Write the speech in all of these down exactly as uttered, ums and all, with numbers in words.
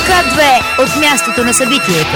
К две от мястото на събитието.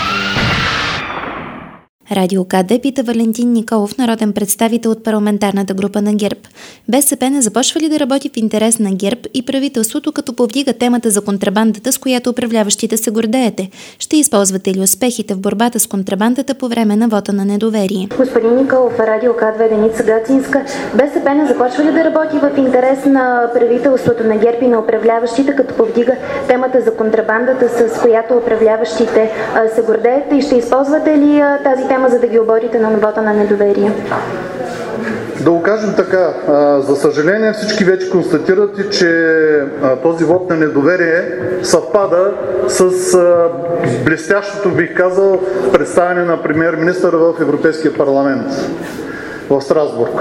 Радио КД пита Валентин Николов, народен представител от парламентарната група на ГЕРБ. БСП не започва ли да работи в интерес на ГЕРБ и правителството, като повдига темата за контрабандата, с която управляващите се гордеете? Ще използвате ли успехите в борбата с контрабандата по време на вота на недоверие? Господин Николов, Радио КД, Деница Гацинска. БСП не започва ли да работи в интерес на правителството на ГЕРБ и на управляващите, като повдига темата за контрабандата, с която управляващите а, се гордеете, и ще използвате ли а, тази тема, за да ги оборите на вота на недоверие? Да го кажем така, за съжаление всички вече констатирате, че този вод на недоверие съвпада с блестящото, бих казал, представяне на премиер-министъра в Европейския парламент в Страсбург.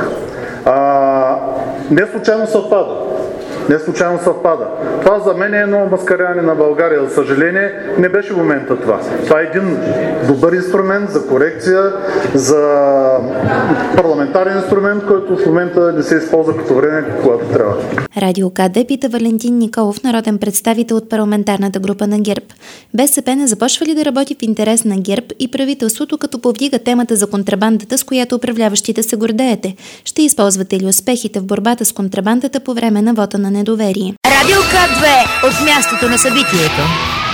Не случайно съвпада. Не случайно съвпада. Това за мен е едно маскаряване на България. За съжаление, не беше в момента това. Това е един добър инструмент за корекция, за парламентарен инструмент, който в момента не се използва като време, когато трябва. Радио КД пита Валентин Николов, народен представител от парламентарната група на ГЕРБ. БСП не започва ли да работи в интерес на ГЕРБ и правителството, като повдига темата за контрабандата, с която управляващите се гордеете? Ще използвате ли успехите в борбата с контрабандата по време на вота на недоверие? Радио К две от мястото на събитието.